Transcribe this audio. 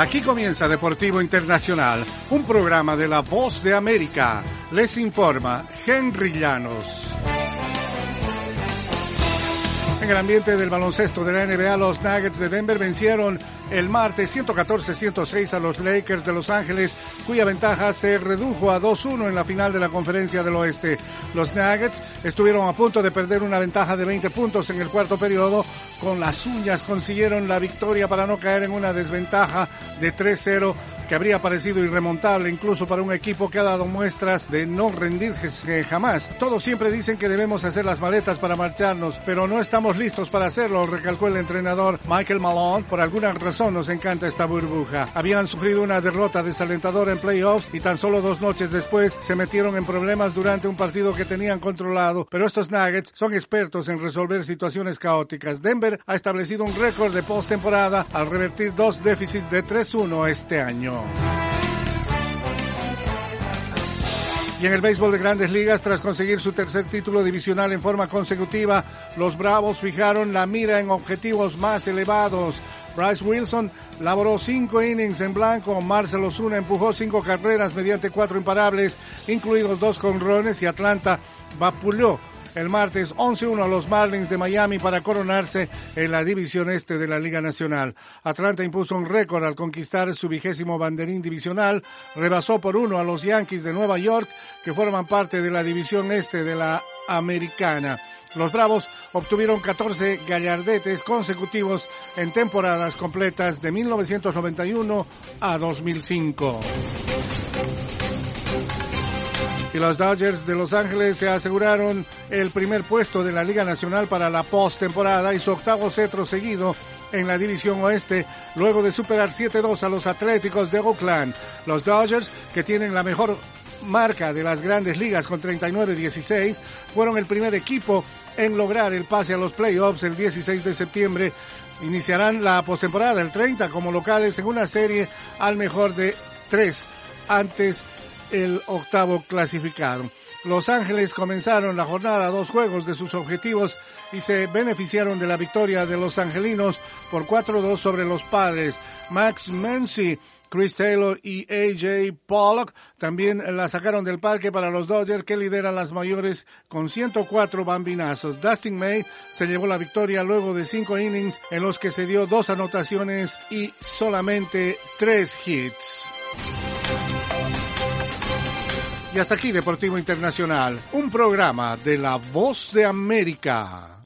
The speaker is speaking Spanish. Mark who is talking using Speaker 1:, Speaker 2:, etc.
Speaker 1: Aquí comienza Deportivo Internacional, un programa de La Voz de América. Les informa Henry Llanos. En el ambiente del baloncesto de la NBA, los Nuggets de Denver vencieron el martes 114-106 a los Lakers de Los Ángeles, cuya ventaja se redujo a 2-1 en la final de la Conferencia del Oeste. Los Nuggets estuvieron a punto de perder una ventaja de 20 puntos en el cuarto periodo. Con las uñas consiguieron la victoria para no caer en una desventaja de 3-0 que habría parecido irremontable incluso para un equipo que ha dado muestras de no rendirse jamás. Todos siempre dicen que debemos hacer las maletas para marcharnos, pero no estamos listos para hacerlo, recalcó el entrenador Michael Malone. Por alguna razón nos encanta esta burbuja. Habían sufrido una derrota desalentadora en playoffs y tan solo 2 noches después se metieron en problemas durante un partido que tenían controlado, pero estos Nuggets son expertos en resolver situaciones caóticas. Denver ha establecido un récord de postemporada al revertir 2 déficits de 3-1 este año. Y en el béisbol de Grandes Ligas, tras conseguir su tercer título divisional en forma consecutiva, los Bravos fijaron la mira en objetivos más elevados. Bryce Wilson laboró 5 innings en blanco, Marcell Ozuna empujó 5 carreras mediante 4 imparables, incluidos 2 jonrones, y Atlanta vapuleó el martes 11-1 a los Marlins de Miami para coronarse en la división este de la Liga Nacional. Atlanta impuso un récord al conquistar su 20º banderín divisional, rebasó por 1 a los Yankees de Nueva York, que forman parte de la división este de la Americana. Los Bravos obtuvieron 14 gallardetes consecutivos en temporadas completas de 1991 a 2005. Y los Dodgers de Los Ángeles se aseguraron el primer puesto de la Liga Nacional para la postemporada y su 8º cetro seguido en la división oeste, luego de superar 7-2 a los Atléticos de Oakland. Los Dodgers, que tienen la mejor marca de las Grandes Ligas con 39-16, fueron el primer equipo en lograr el pase a los playoffs el 16 de septiembre. Iniciarán la postemporada el 30 como locales en una serie al mejor de 3 antes el 8º clasificado. Los Ángeles comenzaron la jornada a 2 juegos de sus objetivos y se beneficiaron de la victoria de los angelinos por 4-2 sobre los Padres. Max Muncy, Chris Taylor y A.J. Pollock también la sacaron del parque para los Dodgers, que lideran las mayores con 104 bambinazos. Dustin May se llevó la victoria luego de 5 innings en los que se dio 2 anotaciones y solamente 3 hits. Y hasta aquí Deportivo Internacional, un programa de La Voz de América.